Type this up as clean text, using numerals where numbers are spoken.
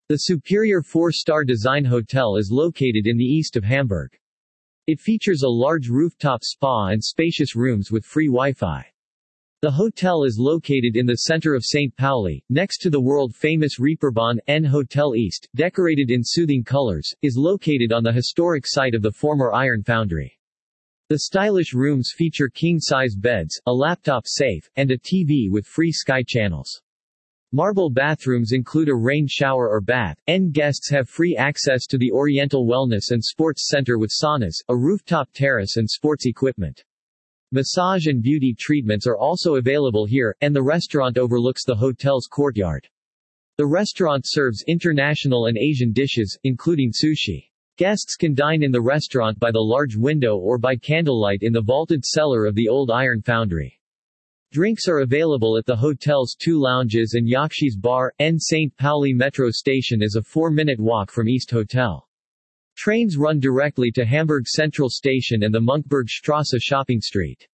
The superior four-star design hotel is located in the east of Hamburg. It features a large rooftop spa and spacious rooms with free Wi-Fi. The hotel is located in the center of St. Pauli, next to the world-famous Reeperbahn. N Hotel East, decorated in soothing colors, is located on the historic site of the former iron foundry. The stylish rooms feature king-size beds, a laptop safe, and a TV with free Sky channels. Marble bathrooms include a rain shower or bath, and guests have free access to the Oriental Wellness and Sports Center with saunas, a rooftop terrace and sports equipment. Massage and beauty treatments are also available here, and the restaurant overlooks the hotel's courtyard. The restaurant serves international and Asian dishes, including sushi. Guests can dine in the restaurant by the large window or by candlelight in the vaulted cellar of the old iron foundry. Drinks are available at the hotel's two lounges and Yakshi's Bar. N St. Pauli Metro Station is a 4-minute walk from East Hotel. Trains run directly to Hamburg Central Station and the Munkbergstrasse shopping street.